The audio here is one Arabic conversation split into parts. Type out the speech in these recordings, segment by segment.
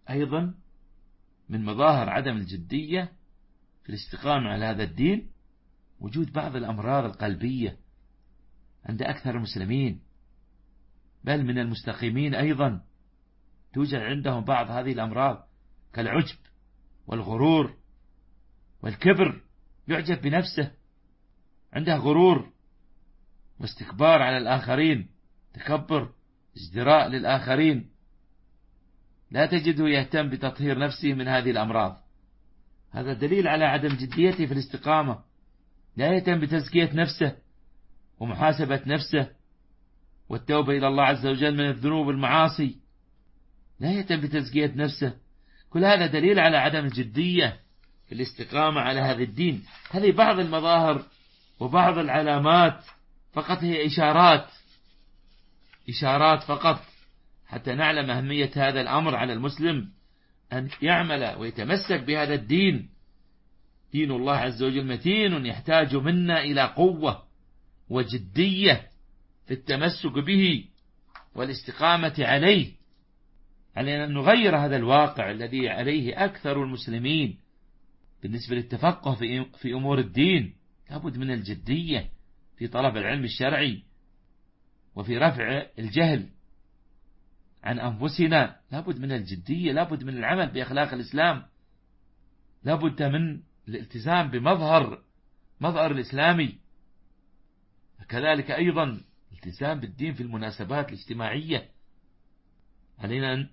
أيضا من مظاهر عدم الجدية في الاستقامة على هذا الدين وجود بعض الأمراض القلبية عند أكثر المسلمين، بل من المستقيمين أيضا توجد عندهم بعض هذه الأمراض كالعجب والغرور والكبر، يعجب بنفسه، عنده غرور واستكبار على الآخرين، تكبر، ازدراء للآخرين، لا تجده يهتم بتطهير نفسه من هذه الأمراض. هذا دليل على عدم جديته في الاستقامة، لا يهتم بتزكية نفسه ومحاسبة نفسه والتوبة إلى الله عز وجل من الذنوب والمعاصي، لا يهتم بتزكية نفسه. كل هذا دليل على عدم الجدية في الاستقامة على هذا الدين. هذه بعض المظاهر وبعض العلامات فقط، هي إشارات فقط حتى نعلم أهمية هذا الأمر على المسلم أن يعمل ويتمسك بهذا الدين. دين الله عز وجل متين يحتاج منا إلى قوة وجدية في التمسك به والاستقامة عليه. علينا أن نغير هذا الواقع الذي عليه أكثر المسلمين بالنسبة للتفقه في أمور الدين. لابد من الجدية في طلب العلم الشرعي وفي رفع الجهل عن أنفسنا، لابد من الجدية، لابد من العمل بأخلاق الإسلام، لابد من الالتزام بمظهر الإسلامي، وكذلك أيضا الالتزام بالدين في المناسبات الاجتماعية. علينا أن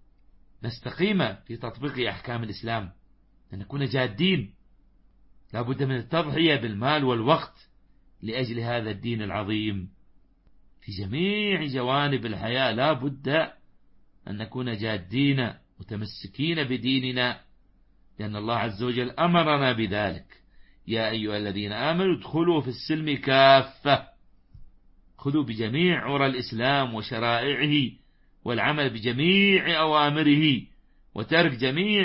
نستقيم في تطبيق أحكام الإسلام، أن نكون جادين، لابد من التضحية بالمال والوقت لأجل هذا الدين العظيم في جميع جوانب الحياة. لابد أن نكون جادين متمسكين بديننا، لأن الله عز وجل أمرنا بذلك: يا أيها الذين آمنوا ادخلوا في السلم كافة، خذوا بجميع عرى الإسلام وشرائعه والعمل بجميع أوامره وترك جميع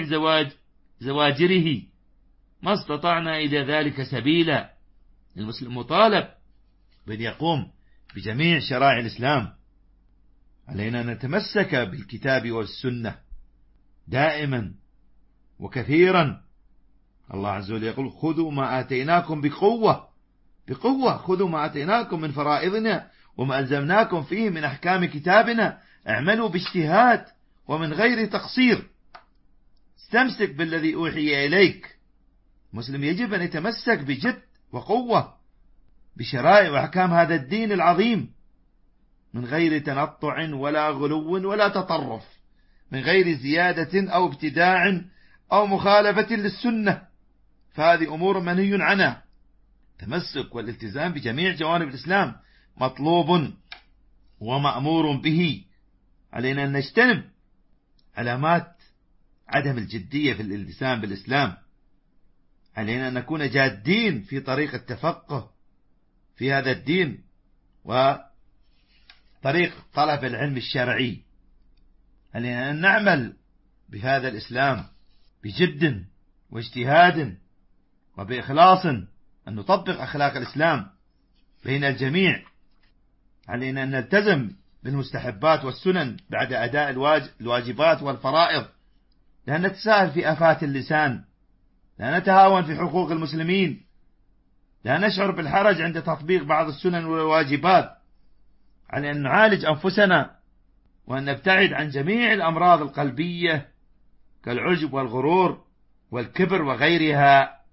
زواجره ما استطعنا إلى ذلك سبيلا. المسلم مطالب بأن يقوم بجميع شرائع الإسلام. علينا أن نتمسك بالكتاب والسنة دائما وكثيرا. الله عز وجل يقول: خذوا ما آتيناكم بقوة، خذوا ما آتيناكم من فرائضنا وما ألزمناكم فيه من أحكام كتابنا، اعملوا باجتهاد ومن غير تقصير، استمسك بالذي أوحي إليك. المسلم يجب أن يتمسك بجد وقوة بشرائع وأحكام هذا الدين العظيم، من غير تنطع ولا غلو ولا تطرف، من غير زيادة أو ابتداع أو مخالفة للسنة، فهذه أمور منهي عنها. التمسك والالتزام بجميع جوانب الإسلام مطلوب ومأمور به. علينا أن نجتنب علامات عدم الجدية في الالتزام بالإسلام. علينا أن نكون جادين في طريق التفقه في هذا الدين وطريق طلب العلم الشرعي. علينا أن نعمل بهذا الإسلام بجد واجتهاد وبإخلاص، أن نطبق أخلاق الإسلام بين الجميع. علينا أن نلتزم بالمستحبات والسنن بعد أداء الواجبات والفرائض، لا نتساهل في آفات اللسان، لا نتهاون في حقوق المسلمين، لا نشعر بالحرج عند تطبيق بعض السنن والواجبات. على أن نعالج أنفسنا وأن نبتعد عن جميع الأمراض القلبية كالعجب والغرور والكبر وغيرها.